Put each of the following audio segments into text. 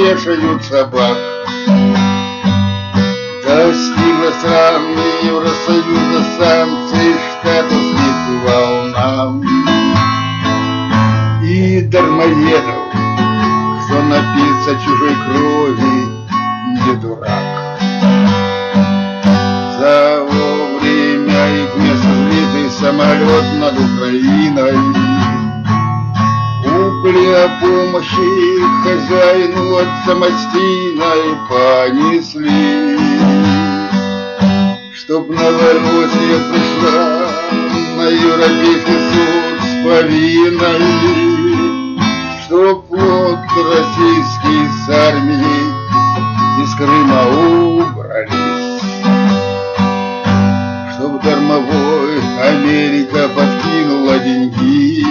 вешают собак. Достигла страны Евросоюза санкций штатовских волнам. И дармоедов, кто напился чужой крови, не дурак. За время их места сбитый самолет над Украиной упли о помощи хозяину от самостийной понесли. Чтоб Новороссия пришла на Европейский суд с повинной, чтоб флот российский с армией из Крыма убрались, чтоб дармовой Америка подкинула деньги.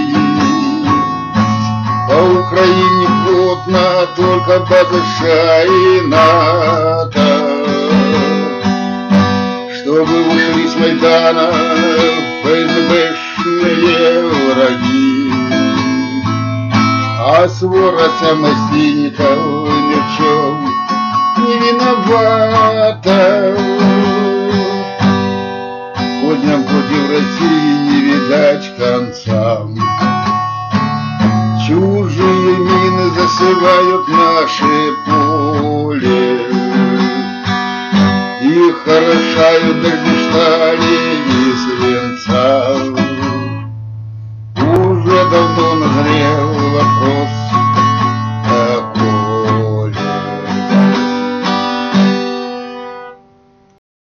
По Украине плотно только база США и НАТО, чтобы ушли с Майдана ФСБшные враги. А свора самостийников ни в чем не виновата. Козням против России не видать конца. Чужие мины засевают наше поле и хорошают дождь стали